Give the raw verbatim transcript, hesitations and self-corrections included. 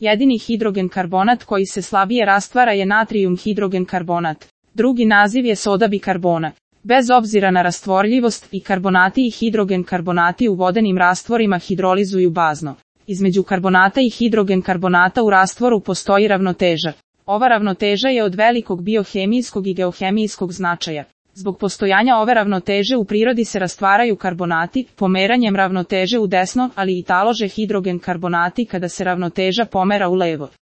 Jedini hidrogen karbonat koji se slabije rastvara je natrijum hidrogen karbonat. Drugi naziv je soda bikarbonat. Bez obzira na rastvorljivost, i karbonati i hidrogen karbonati u vodenim rastvorima hidrolizuju bazno. Između karbonata i hidrogen karbonata u rastvoru postoji ravnoteža. Ova ravnoteža je od velikog biohemijskog i geohemijskog značaja. Zbog postojanja ove ravnoteže u prirodi se rastvaraju karbonati, pomeranjem ravnoteže u desno, ali i talože hidrogen karbonati kada se ravnoteža pomera u levo.